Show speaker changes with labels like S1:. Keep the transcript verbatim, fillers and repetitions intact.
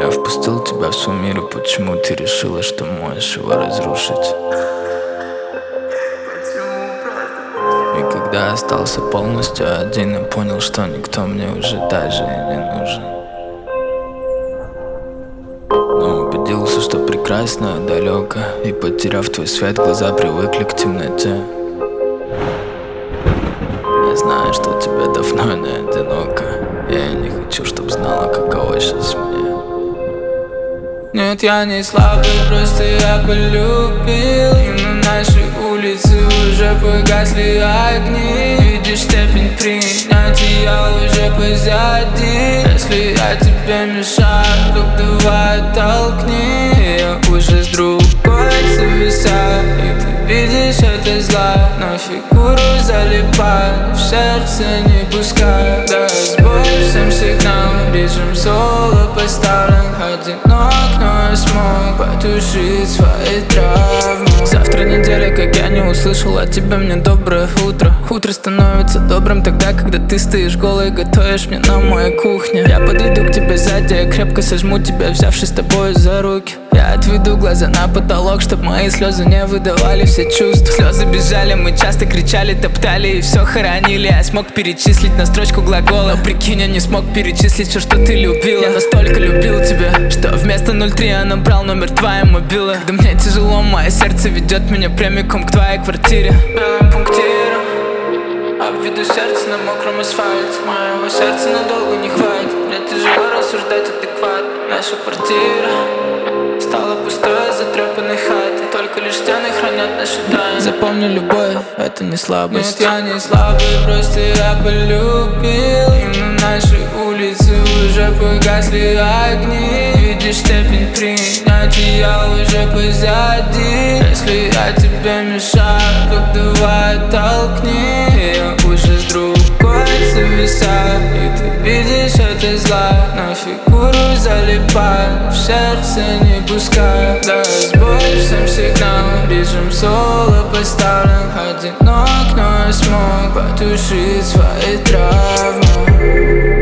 S1: Я впустил тебя в свой мир, и почему ты решила, что можешь его разрушить? И когда остался полностью один, я понял, что никто мне уже даже и не нужен. Но убедился, что прекрасно далеко, и потеряв твой свет, глаза привыкли к темноте. Я знаю, что тебе давно не одиноко, я не хочу, чтоб знала, каково сейчас мне. Нет, я не слабый, просто я полюбил. И на нашей улице уже погасли огни. Видишь степень принятия уже позади. Если я тебе мешаю, то давай толкни. Я уже с другой зависаю, и ты видишь это зла. На фигуру залипаю, в сердце не пускаю. Да, сбой всем сигналом, режим соло поставлен. Одинок, но я смог потушить свои травмы. Завтра неделя, как я не услышал от тебя мне доброе утро. Утро становится добрым тогда, когда ты стоишь голый, готовишь мне на моей кухне. Я подойду к тебе сзади, я крепко сожму тебя, взявшись с тобой за руки. Я отведу глаза на потолок, чтоб мои слезы не выдавали все чувства. Слезы бежали, мы часто кричали, топтали и все хоронили. Я смог перечислить на строчку глагола, но прикинь, я не смог перечислить все, что ты любила. Я настолько любил тебя, что вместо ноль три я набрал номер твоей мобилы. Когда мне тяжело, мое сердце ведет меня прямиком к твоей квартире. Белым пунктиром обведу сердце на мокром асфальте. Моего сердца надолго не хватит, мне тяжело рассуждать адекватно. Наша квартира стала пустой, затрепанной хатой. Только лишь стены хранят наши тайны. Запомни, любовь — это не слабость. Нет, я не слабый, просто я полюбил. И на нашей улице уже погасли огни. Видишь степень принятия уже позади. Если я тебе мешаю, то давай толкни. Я уже с другой зависаю, и ты видишь это зла. На фигуру залипаю, в сердце не пускаю. Да, сбой всем сигналом, режим соло поставлен. Одинок, но я смог потушить свои травмы.